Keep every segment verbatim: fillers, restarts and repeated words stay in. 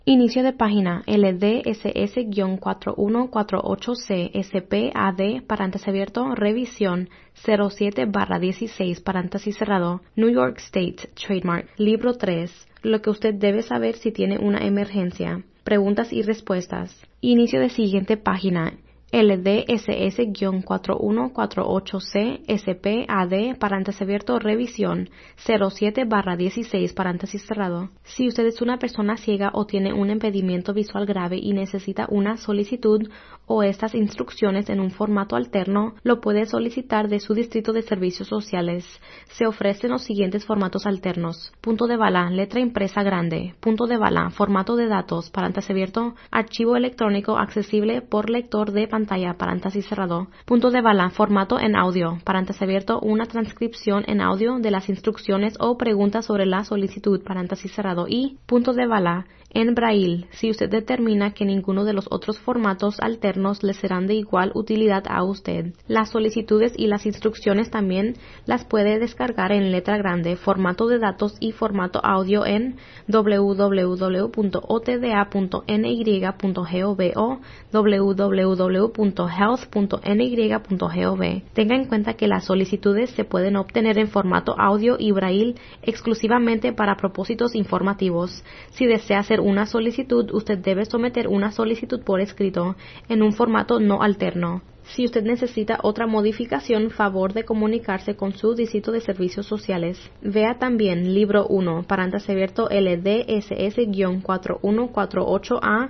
Inicio de página L D S S cuatro uno cuatro ocho C S P A D paréntesis abierto revisión cero siete barra dieciséis paréntesis cerrado New York State Trademark Libro tres Lo que usted debe saber si tiene una emergencia. Preguntas y respuestas. Inicio de siguiente página L D S S cuatro uno cuatro ocho C S P A D paréntesis abierto revisión cero siete barra dieciséis paréntesis cerrado. Si usted es una persona ciega o tiene un impedimento visual grave y necesita una solicitud o estas instrucciones en un formato alterno, lo puede solicitar de su distrito de servicios sociales. Se ofrecen los siguientes formatos alternos: punto de bala, letra impresa grande; punto de bala, formato de datos, paréntesis abierto, archivo electrónico accesible por lector de pantalla, paréntesis cerrado; punto de bala, formato en audio, paréntesis abierto, una transcripción en audio de las instrucciones o preguntas sobre la solicitud, paréntesis cerrado; y punto de bala, en braille, si usted determina que ninguno de los otros formatos alternos le serán de igual utilidad a usted. Las solicitudes y las instrucciones también las puede descargar en letra grande, formato de datos y formato audio en w w w punto o t d a punto n y punto gov o w w w punto health punto n y punto gov. Tenga en cuenta que las solicitudes se pueden obtener en formato audio y braille exclusivamente para propósitos informativos. Si desea hacer una solicitud, usted debe someter una solicitud por escrito en un formato no alterno. Si usted necesita otra modificación, favor de comunicarse con su distrito de servicios sociales. Vea también Libro uno, paréntesis abierto L D S S cuatro uno cuatro ocho A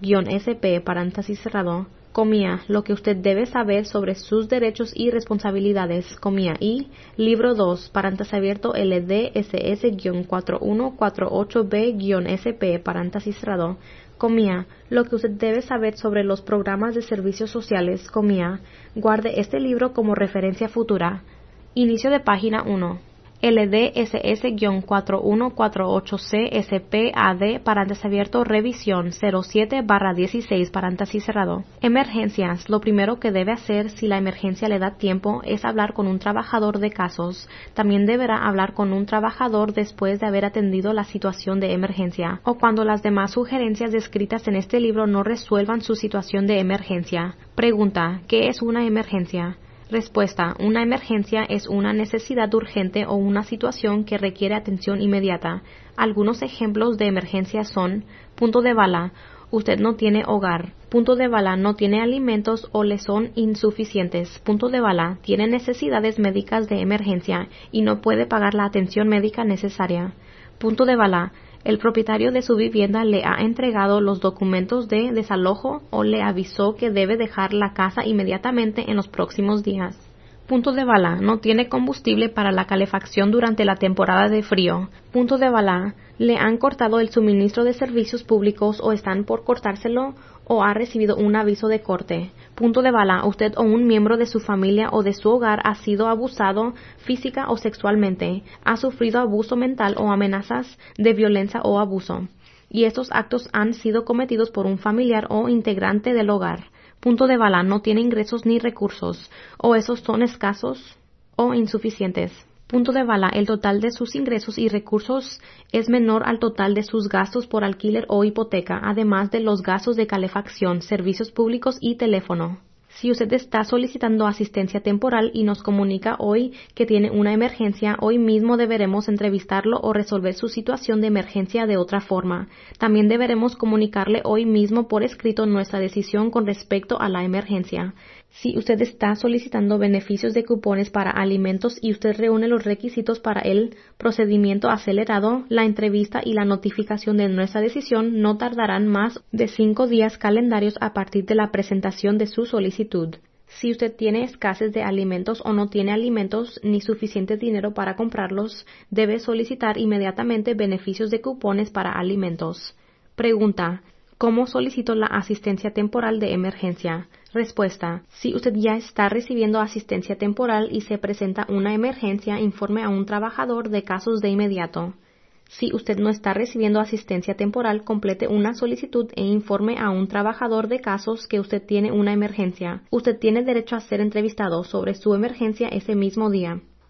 S P, paréntesis cerrado. Comía, lo que usted debe saber sobre sus derechos y responsabilidades, comía, y Libro dos, paréntesis abierto L D S S cuatro uno cuatro ocho B S P, paréntesis cerrado. Comía, lo que usted debe saber sobre los programas de servicios sociales, comía. Guarde este libro como referencia futura. Inicio de página uno. L D S S cuatro uno cuatro ocho C S P A D paréntesis abierto revisión cero siete barra dieciséis paréntesis cerrado. Emergencias. Lo primero que debe hacer si la emergencia le da tiempo es hablar con un trabajador de casos. También deberá hablar con un trabajador después de haber atendido la situación de emergencia o cuando las demás sugerencias descritas en este libro no resuelvan su situación de emergencia. Pregunta: ¿qué es una emergencia? Respuesta: una emergencia es una necesidad urgente o una situación que requiere atención inmediata. Algunos ejemplos de emergencias son: punto de bala, usted no tiene hogar; punto de bala, no tiene alimentos o le son insuficientes; punto de bala, tiene necesidades médicas de emergencia y no puede pagar la atención médica necesaria; punto de bala, el propietario de su vivienda le ha entregado los documentos de desalojo o le avisó que debe dejar la casa inmediatamente en los próximos días. Punto de bala, no tiene combustible para la calefacción durante la temporada de frío. Punto de bala, le han cortado el suministro de servicios públicos o están por cortárselo o ha recibido un aviso de corte. Punto de bala, usted o un miembro de su familia o de su hogar ha sido abusado física o sexualmente, ha sufrido abuso mental o amenazas de violencia o abuso, y estos actos han sido cometidos por un familiar o integrante del hogar. Punto de bala, no tiene ingresos ni recursos, o esos son escasos o insuficientes. Punto de bala, el total de sus ingresos y recursos es menor al total de sus gastos por alquiler o hipoteca, además de los gastos de calefacción, servicios públicos y teléfono. Si usted está solicitando asistencia temporal y nos comunica hoy que tiene una emergencia, hoy mismo deberemos entrevistarlo o resolver su situación de emergencia de otra forma. También deberemos comunicarle hoy mismo por escrito nuestra decisión con respecto a la emergencia. Si usted está solicitando beneficios de cupones para alimentos y usted reúne los requisitos para el procedimiento acelerado, la entrevista y la notificación de nuestra decisión no tardarán más de cinco días calendarios a partir de la presentación de su solicitud. Si usted tiene escasez de alimentos o no tiene alimentos ni suficiente dinero para comprarlos, debe solicitar inmediatamente beneficios de cupones para alimentos. Pregunta: ¿cómo solicito la asistencia temporal de emergencia? Respuesta: si usted ya está recibiendo asistencia temporal y se presenta una emergencia, informe a un trabajador de casos de inmediato. Si usted no está recibiendo asistencia temporal, complete una solicitud e informe a un trabajador de casos que usted tiene una emergencia. Usted tiene derecho a ser entrevistado sobre su emergencia ese mismo día.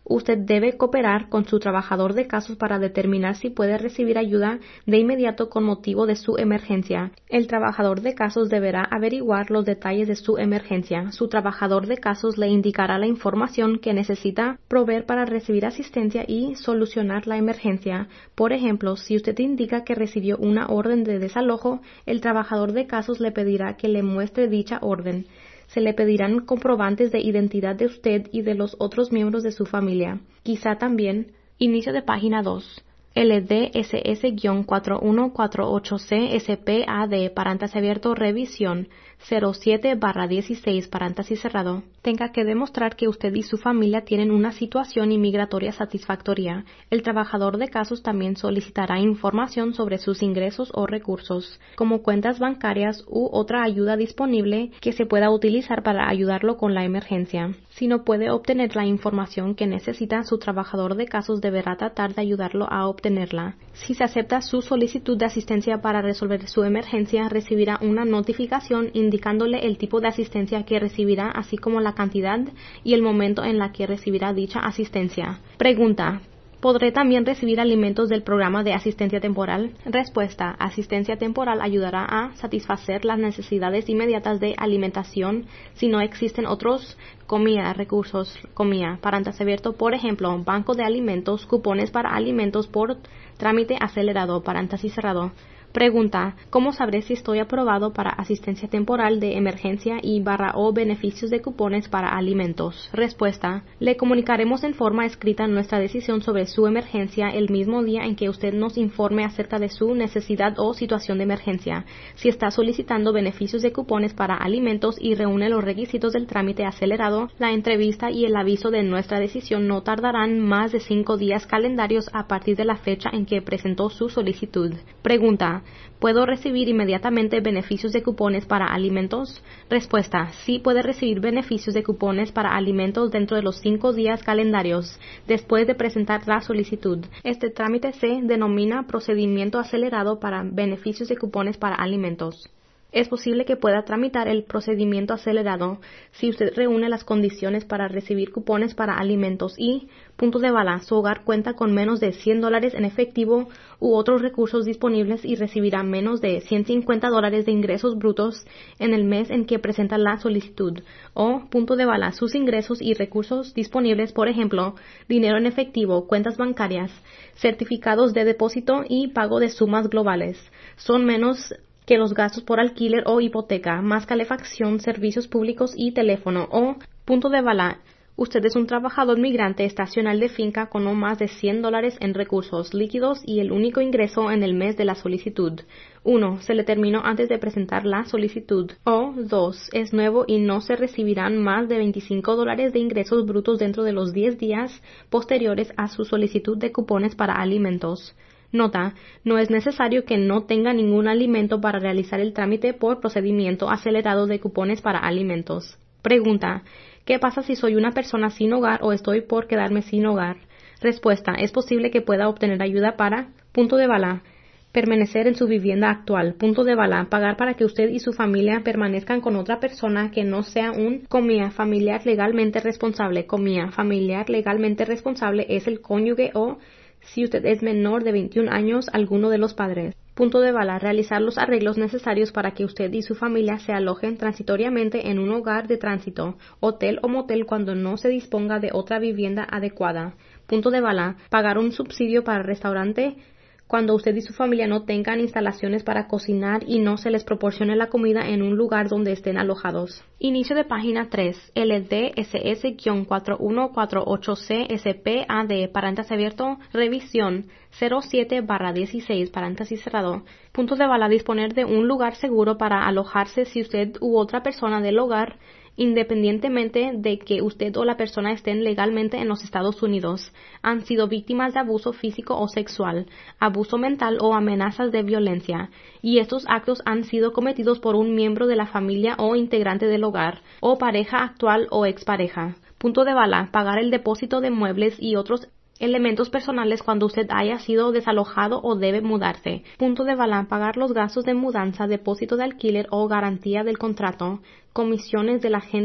Usted debe cooperar con su trabajador de casos para determinar si puede recibir ayuda de inmediato con motivo de su emergencia. El trabajador de casos deberá averiguar los detalles de su emergencia. Su trabajador de casos le indicará la información que necesita proveer para recibir asistencia y solucionar la emergencia. Por ejemplo, si usted indica que recibió una orden de desalojo, el trabajador de casos le pedirá que le muestre dicha orden. Se le pedirán comprobantes de identidad de usted y de los otros miembros de su familia. Quizá también, inicio de página dos. L D S S cuatro uno cuatro ocho C S P A D paréntesis abierto revisión cero siete barra dieciséis paréntesis cerrado tenga que demostrar que usted y su familia tienen una situación inmigratoria satisfactoria. El trabajador de casos también solicitará información sobre sus ingresos o recursos, como cuentas bancarias u otra ayuda disponible que se pueda utilizar para ayudarlo con la emergencia. Si no puede obtener la información que necesita, su trabajador de casos deberá tratar de ayudarlo a obtenerla. Si se acepta su solicitud de asistencia para resolver su emergencia, recibirá una notificación indicándole el tipo de asistencia que recibirá, así como la cantidad y el momento en la que recibirá dicha asistencia. Pregunta: ¿podré también recibir alimentos del programa de asistencia temporal? Respuesta: asistencia temporal ayudará a satisfacer las necesidades inmediatas de alimentación si no existen otros comida, recursos, comida, paréntesis abierto, por ejemplo, banco de alimentos, cupones para alimentos por trámite acelerado, paréntesis cerrado. Pregunta: ¿cómo sabré si estoy aprobado para asistencia temporal de emergencia y barra o beneficios de cupones para alimentos? Respuesta: le comunicaremos en forma escrita nuestra decisión sobre su emergencia el mismo día en que usted nos informe acerca de su necesidad o situación de emergencia. Si está solicitando beneficios de cupones para alimentos y reúne los requisitos del trámite acelerado, la entrevista y el aviso de nuestra decisión no tardarán más de cinco días calendarios a partir de la fecha en que presentó su solicitud. Pregunta: ¿puedo recibir inmediatamente beneficios de cupones para alimentos? Respuesta: sí puede recibir beneficios de cupones para alimentos dentro de los cinco días calendarios después de presentar la solicitud. Este trámite se denomina procedimiento acelerado para beneficios de cupones para alimentos. Es posible que pueda tramitar el procedimiento acelerado si usted reúne las condiciones para recibir cupones para alimentos y, punto de bala, su hogar cuenta con menos de cien dólares en efectivo u otros recursos disponibles y recibirá menos de ciento cincuenta dólares de ingresos brutos en el mes en que presenta la solicitud. O, punto de bala, sus ingresos y recursos disponibles, por ejemplo, dinero en efectivo, cuentas bancarias, certificados de depósito y pago de sumas globales, son menos que los gastos por alquiler o hipoteca, más calefacción, servicios públicos y teléfono. O, punto de bala, usted es un trabajador migrante estacional de finca con no más de cien dólares en recursos líquidos y el único ingreso en el mes de la solicitud. uno. Se le terminó antes de presentar la solicitud. O, dos. Es nuevo y no se recibirán más de veinticinco dólares de ingresos brutos dentro de los diez días posteriores a su solicitud de cupones para alimentos. Nota: no es necesario que no tenga ningún alimento para realizar el trámite por procedimiento acelerado de cupones para alimentos. Pregunta: ¿qué pasa si soy una persona sin hogar o estoy por quedarme sin hogar? Respuesta: es posible que pueda obtener ayuda para, punto de bala, permanecer en su vivienda actual, punto de bala, pagar para que usted y su familia permanezcan con otra persona que no sea un comía familiar legalmente responsable. Comía familiar legalmente responsable es el cónyuge o, si usted es menor de veintiún años, alguno de los padres. Punto de bala, realizar los arreglos necesarios para que usted y su familia se alojen transitoriamente en un hogar de tránsito, hotel o motel cuando no se disponga de otra vivienda adecuada. Punto de bala, pagar un subsidio para restaurante cuando usted y su familia no tengan instalaciones para cocinar y no se les proporcione la comida en un lugar donde estén alojados. Inicio de página tres. L D S S cuatro uno cuatro ocho C S P A D paréntesis abierto revisión cero siete barra dieciséis paréntesis cerrado. Punto de bala, disponer de un lugar seguro para alojarse si usted u otra persona del hogar, independientemente de que usted o la persona estén legalmente en los Estados Unidos, han sido víctimas de abuso físico o sexual, abuso mental o amenazas de violencia, y estos actos han sido cometidos por un miembro de la familia o integrante del hogar, o pareja actual o expareja. Punto de bala, pagar el depósito de muebles y otros elementos personales cuando usted haya sido desalojado o debe mudarse. Punto de bala, pagar los gastos de mudanza, depósito de alquiler o garantía del contrato, comisiones del agente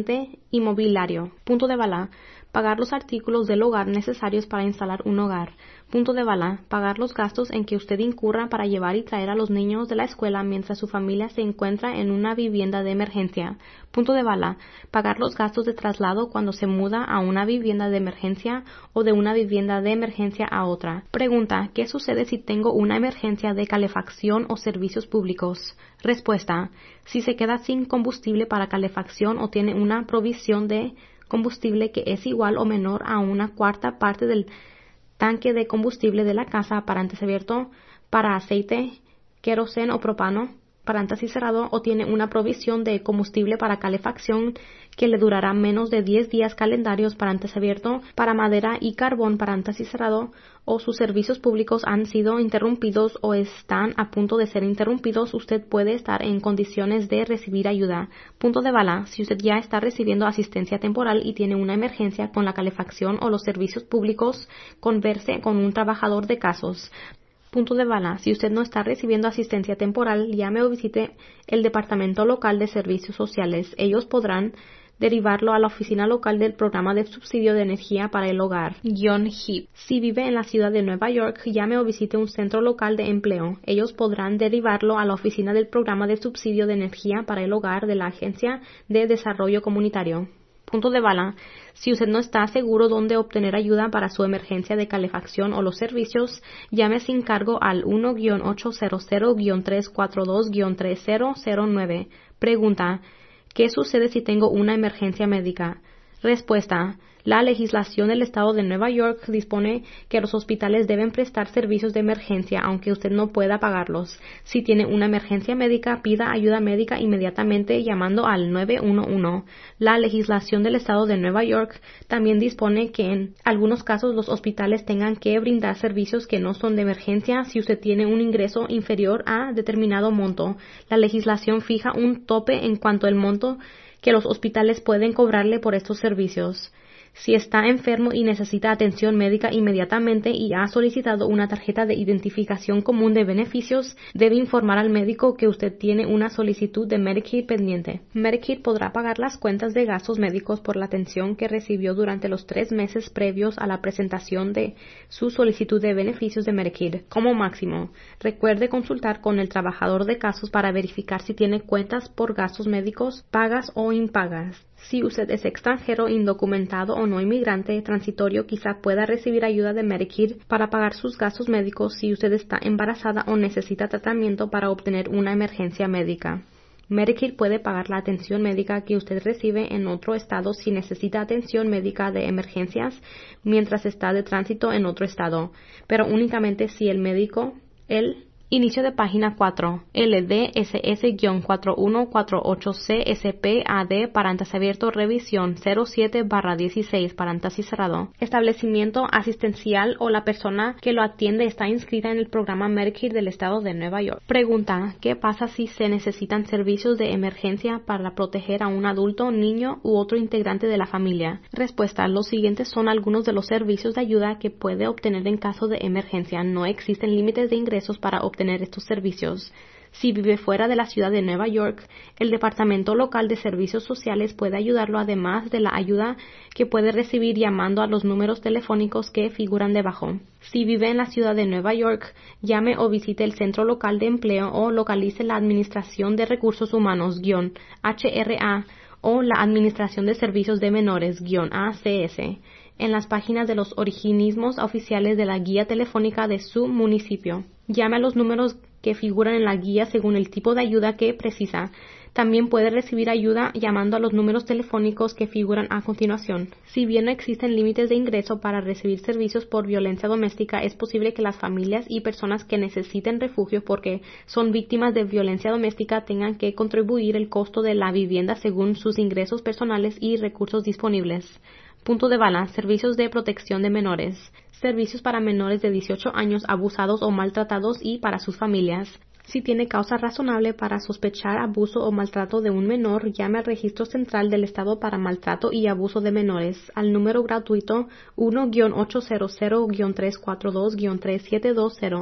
Inmobiliario. Punto de bala. Pagar los artículos del hogar necesarios para instalar un hogar. Punto de bala. Pagar los gastos en que usted incurra para llevar y traer a los niños de la escuela mientras su familia se encuentra en una vivienda de emergencia. Punto de bala. Pagar los gastos de traslado cuando se muda a una vivienda de emergencia o de una vivienda de emergencia a otra. Pregunta: ¿qué sucede si tengo una emergencia de calefacción o servicios públicos? Respuesta: si se queda sin combustible para calefacción o tiene una provisión de combustible que es igual o menor a una cuarta parte del tanque de combustible de la casa, paréntesis abierto, para aceite, queroseno o propano, paréntesis cerrado, o tiene una provisión de combustible para calefacción que le durará menos de diez días calendarios, paréntesis abierto, para madera y carbón, paréntesis cerrado, o sus servicios públicos han sido interrumpidos o están a punto de ser interrumpidos, usted puede estar en condiciones de recibir ayuda. Punto de bala. Si usted ya está recibiendo asistencia temporal y tiene una emergencia con la calefacción o los servicios públicos, converse con un trabajador de casos. Punto de bala. Si usted no está recibiendo asistencia temporal, llame o visite el Departamento Local de Servicios Sociales. Ellos podrán derivarlo a la oficina local del Programa de Subsidio de Energía para el Hogar, guión H I P. Si vive en la ciudad de Nueva York, llame o visite un centro local de empleo. Ellos podrán derivarlo a la oficina del Programa de Subsidio de Energía para el Hogar de la Agencia de Desarrollo Comunitario. Punto de bala. Si usted no está seguro dónde obtener ayuda para su emergencia de calefacción o los servicios, llame sin cargo al uno ocho cero cero tres cuatro dos tres cero cero nueve. Pregunta: ¿qué sucede si tengo una emergencia médica? Respuesta: la legislación del estado de Nueva York dispone que los hospitales deben prestar servicios de emergencia aunque usted no pueda pagarlos. Si tiene una emergencia médica, pida ayuda médica inmediatamente llamando al nueve uno uno. La legislación del estado de Nueva York también dispone que en algunos casos los hospitales tengan que brindar servicios que no son de emergencia si usted tiene un ingreso inferior a determinado monto. La legislación fija un tope en cuanto al monto que los hospitales pueden cobrarle por estos servicios. Si está enfermo y necesita atención médica inmediatamente y ha solicitado una tarjeta de identificación común de beneficios, debe informar al médico que usted tiene una solicitud de Medicaid pendiente. Medicaid podrá pagar las cuentas de gastos médicos por la atención que recibió durante los tres meses previos a la presentación de su solicitud de beneficios de Medicaid, como máximo. Recuerde consultar con el trabajador de casos para verificar si tiene cuentas por gastos médicos pagas o impagas. Si usted es extranjero, indocumentado o no inmigrante transitorio, quizá pueda recibir ayuda de Medicaid para pagar sus gastos médicos si usted está embarazada o necesita tratamiento para obtener una emergencia médica. Medicaid puede pagar la atención médica que usted recibe en otro estado si necesita atención médica de emergencias mientras está de tránsito en otro estado, pero únicamente si el médico, el Inicio de página cuatro. L D S S cuatro uno cuatro ocho C S P A D paréntesis abierto revisión cero siete barra dieciséis paréntesis cerrado. Establecimiento asistencial o la persona que lo atiende está inscrita en el programa Medicaid del estado de Nueva York. Pregunta: ¿qué pasa si se necesitan servicios de emergencia para proteger a un adulto, niño u otro integrante de la familia? Respuesta: los siguientes son algunos de los servicios de ayuda que puede obtener en caso de emergencia. No existen límites de ingresos para obtener tener estos servicios. Si vive fuera de la ciudad de Nueva York, el Departamento Local de Servicios Sociales puede ayudarlo además de la ayuda que puede recibir llamando a los números telefónicos que figuran debajo. Si vive en la ciudad de Nueva York, llame o visite el Centro Local de Empleo o localice la Administración de Recursos Humanos H R A o la Administración de Servicios de Menores A C S en las páginas de los organismos oficiales de la guía telefónica de su municipio. Llame a los números que figuran en la guía según el tipo de ayuda que precisa. También puede recibir ayuda llamando a los números telefónicos que figuran a continuación. Si bien no existen límites de ingreso para recibir servicios por violencia doméstica, es posible que las familias y personas que necesiten refugio porque son víctimas de violencia doméstica tengan que contribuir el costo de la vivienda según sus ingresos personales y recursos disponibles. Punto de bala. Servicios de protección de menores. Servicios para menores de dieciocho años abusados o maltratados y para sus familias. Si tiene causa razonable para sospechar abuso o maltrato de un menor, llame al Registro Central del Estado para Maltrato y Abuso de Menores al número gratuito uno ocho cero cero tres cuatro dos tres siete dos cero.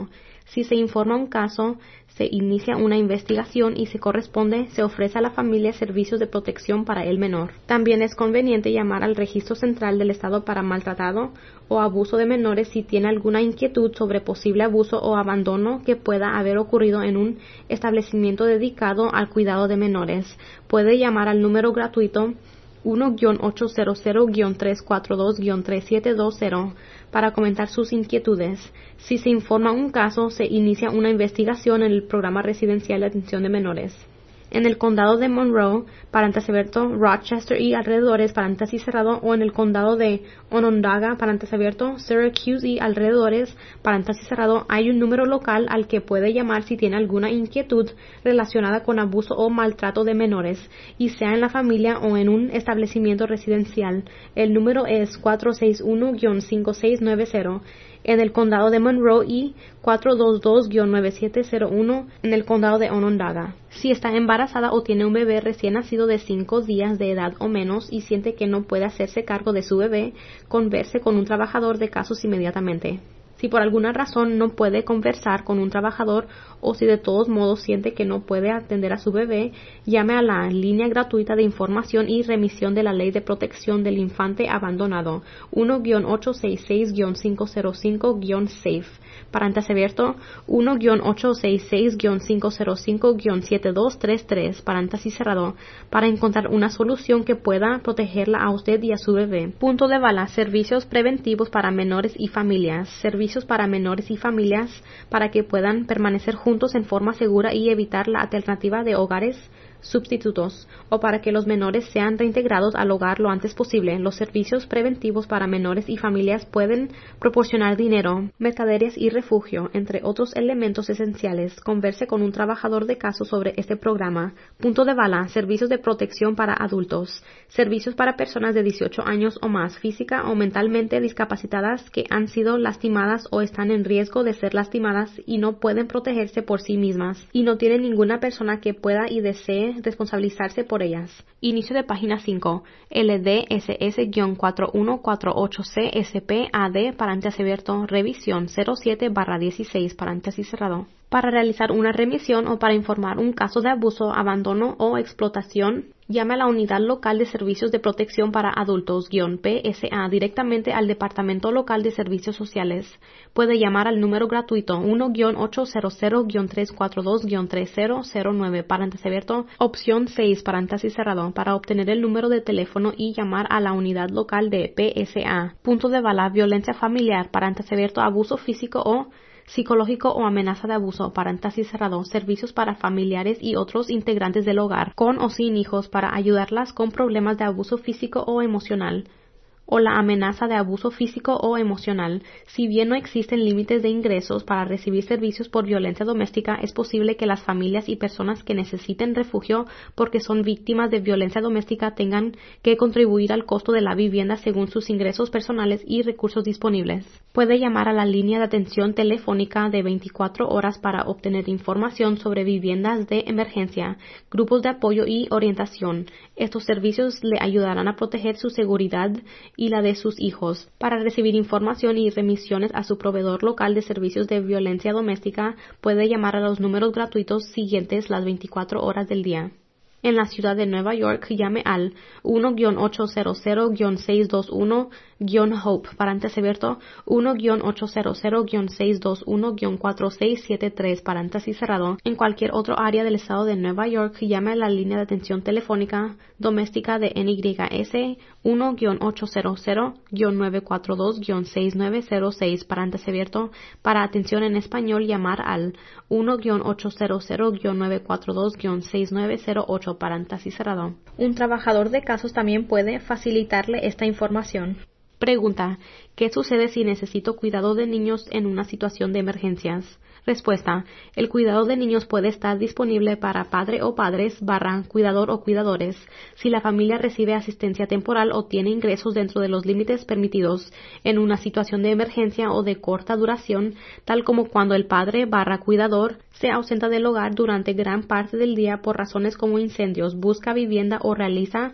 Si se informa un caso, se inicia una investigación y si corresponde, se ofrece a la familia servicios de protección para el menor. También es conveniente llamar al Registro Central del Estado para maltratado o abuso de menores si tiene alguna inquietud sobre posible abuso o abandono que pueda haber ocurrido en un establecimiento dedicado al cuidado de menores. Puede llamar al número gratuito uno ocho cero cero tres cuatro dos tres siete dos cero para comentar sus inquietudes. Si se informa un caso, se inicia una investigación en el programa residencial de atención de menores. En el condado de Monroe, paréntesis abierto, Rochester y alrededores, paréntesis cerrado, o en el condado de Onondaga, paréntesis abierto, Syracuse y alrededores, paréntesis cerrado, hay un número local al que puede llamar si tiene alguna inquietud relacionada con abuso o maltrato de menores, y sea en la familia o en un establecimiento residencial. El número es cuatro seis uno, cinco seis nueve cero. En el condado de Monroe y cuatro dos dos, nueve siete cero uno en el condado de Onondaga. Si está embarazada o tiene un bebé recién nacido de cinco días de edad o menos y siente que no puede hacerse cargo de su bebé, converse con un trabajador de casos inmediatamente. Si por alguna razón no puede conversar con un trabajador o si de todos modos siente que no puede atender a su bebé, llame a la línea gratuita de información y remisión de la Ley de Protección del Infante Abandonado uno ocho seis seis, cinco cero cinco, SAFE, paréntesis abierto, uno ocho seis seis, cinco cero cinco, siete dos tres tres, paréntesis cerrado, para encontrar una solución que pueda protegerla a usted y a su bebé. Punto de bala, servicios preventivos para menores y familias, servicios para menores y familias para que puedan permanecer juntos en forma segura y evitar la alternativa de hogares sustitutos o para que los menores sean reintegrados al hogar lo antes posible. Los servicios preventivos para menores y familias pueden proporcionar dinero, mercaderías y refugio, entre otros elementos esenciales. Converse con un trabajador de casos sobre este programa. Punto de bala, servicios de protección para adultos, servicios para personas de dieciocho años o más, física o mentalmente discapacitadas que han sido lastimadas o están en riesgo de ser lastimadas y no pueden protegerse por sí mismas y no tienen ninguna persona que pueda y desee responsabilizarse por ellas. Inicio de página cinco. L D S S cuatro uno cuatro ocho C S P A D, paréntesis abierto, revisión cero siete barra dieciséis, paréntesis cerrado. Para realizar una remisión o para informar un caso de abuso, abandono o explotación, llame a la Unidad Local de Servicios de Protección para Adultos, P S A, directamente al Departamento Local de Servicios Sociales. Puede llamar al número gratuito uno ocho cero cero, tres cuatro dos, tres cero cero nueve, paréntesis abierto, opción seis, paréntesis cerrado, para obtener el número de teléfono y llamar a la Unidad Local de P S A. Punto de bala, violencia familiar, paréntesis abierto, abuso físico o psicológico o amenaza de abuso, paréntesis cerrado, servicios para familiares y otros integrantes del hogar, con o sin hijos, para ayudarlas con problemas de abuso físico o emocional, o la amenaza de abuso físico o emocional. Si bien no existen límites de ingresos para recibir servicios por violencia doméstica, es posible que las familias y personas que necesiten refugio porque son víctimas de violencia doméstica tengan que contribuir al costo de la vivienda según sus ingresos personales y recursos disponibles. Puede llamar a la línea de atención telefónica de veinticuatro horas para obtener información sobre viviendas de emergencia, grupos de apoyo y orientación. Estos servicios le ayudarán a proteger su seguridad y la de sus hijos. Para recibir información y remisiones a su proveedor local de servicios de violencia doméstica, puede llamar a los números gratuitos siguientes las veinticuatro horas del día. En la ciudad de Nueva York, llame al uno ocho cero cero, seis dos uno, HOPE, paréntesis abierto, uno ocho cero cero, seis dos uno, cuatro seis siete tres, paréntesis cerrado. En cualquier otro área del estado de Nueva York, llame a la línea de atención telefónica doméstica de N Y S uno ocho cero cero, nueve cuatro dos, seis nueve cero seis, paréntesis abierto. Para atención en español, llamar al uno ocho cero cero, nueve cuatro dos, seis nueve cero ocho, paréntesis cerrado. Un trabajador de casos también puede facilitarle esta información. Pregunta: ¿qué sucede si necesito cuidado de niños en una situación de emergencias? Respuesta: el cuidado de niños puede estar disponible para padre o padres barra cuidador o cuidadores si la familia recibe asistencia temporal o tiene ingresos dentro de los límites permitidos en una situación de emergencia o de corta duración, tal como cuando el padre barra cuidador se ausenta del hogar durante gran parte del día por razones como incendios, busca vivienda o realiza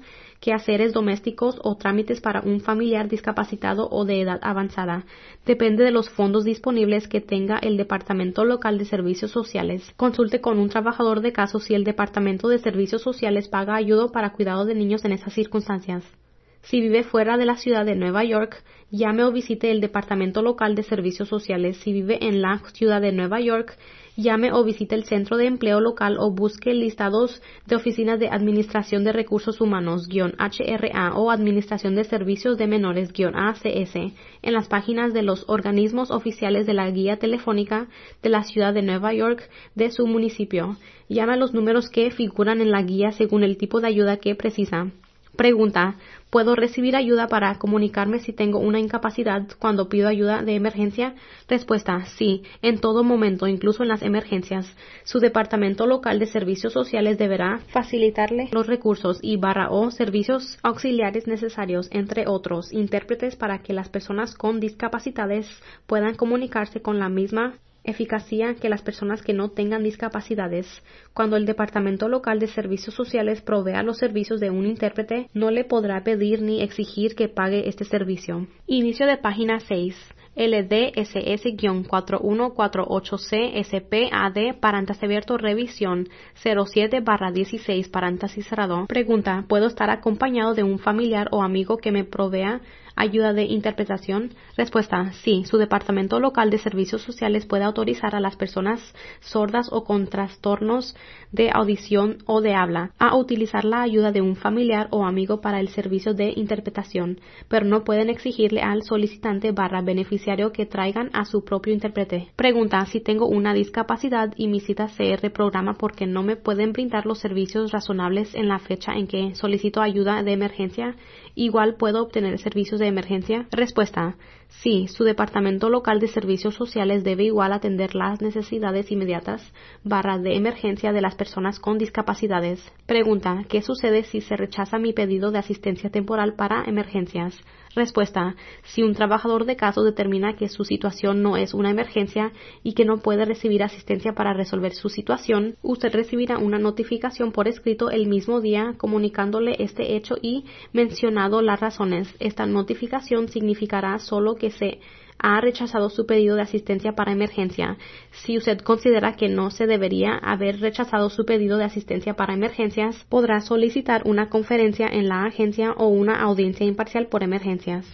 quehaceres domésticos o trámites para un familiar discapacitado o de edad avanzada. Depende de los fondos disponibles que tenga el Departamento Local de Servicios Sociales. Consulte con un trabajador de caso si el Departamento de Servicios Sociales paga ayuda para cuidado de niños en esas circunstancias. Si vive fuera de la ciudad de Nueva York, llame o visite el Departamento Local de Servicios Sociales. Si vive en la ciudad de Nueva York, llame o visite el Centro de Empleo Local o busque listados de Oficinas de Administración de Recursos Humanos H R A o Administración de Servicios de Menores A C S en las páginas de los organismos oficiales de la guía telefónica de la ciudad de Nueva York de su municipio. Llame a los números que figuran en la guía según el tipo de ayuda que precisa. Pregunta: ¿puedo recibir ayuda para comunicarme si tengo una incapacidad cuando pido ayuda de emergencia? Respuesta: sí, en todo momento, incluso en las emergencias. Su departamento local de servicios sociales deberá facilitarle los recursos y barra o servicios auxiliares necesarios, entre otros, intérpretes para que las personas con discapacidades puedan comunicarse con la misma eficacia que las personas que no tengan discapacidades. Cuando el Departamento Local de Servicios Sociales provea los servicios de un intérprete, no le podrá pedir ni exigir que pague este servicio. Inicio de página seis. L D S S cuatro uno cuatro ocho C S P A D paréntesis abierto revisión cero siete barra dieciséis paréntesis cerrado. Pregunta: ¿puedo estar acompañado de un familiar o amigo que me provea ayuda de interpretación? Respuesta: sí, su departamento local de servicios sociales puede autorizar a las personas sordas o con trastornos de audición o de habla a utilizar la ayuda de un familiar o amigo para el servicio de interpretación, pero no pueden exigirle al solicitante barra beneficiario que traigan a su propio intérprete. Pregunta: si tengo una discapacidad y mi cita se reprograma porque no me pueden brindar los servicios razonables en la fecha en que solicito ayuda de emergencia, ¿igual puedo obtener servicios de emergencia? Respuesta: sí, su departamento local de servicios sociales debe igual atender las necesidades inmediatas barra de emergencia de las personas con discapacidades. Pregunta: ¿qué sucede si se rechaza mi pedido de asistencia temporal para emergencias? Respuesta: si un trabajador de caso determina que su situación no es una emergencia y que no puede recibir asistencia para resolver su situación, usted recibirá una notificación por escrito el mismo día comunicándole este hecho y mencionado las razones. Esta notificación significará solo que se ha rechazado su pedido de asistencia para emergencia. Si usted considera que no se debería haber rechazado su pedido de asistencia para emergencias, podrá solicitar una conferencia en la agencia o una audiencia imparcial por emergencias.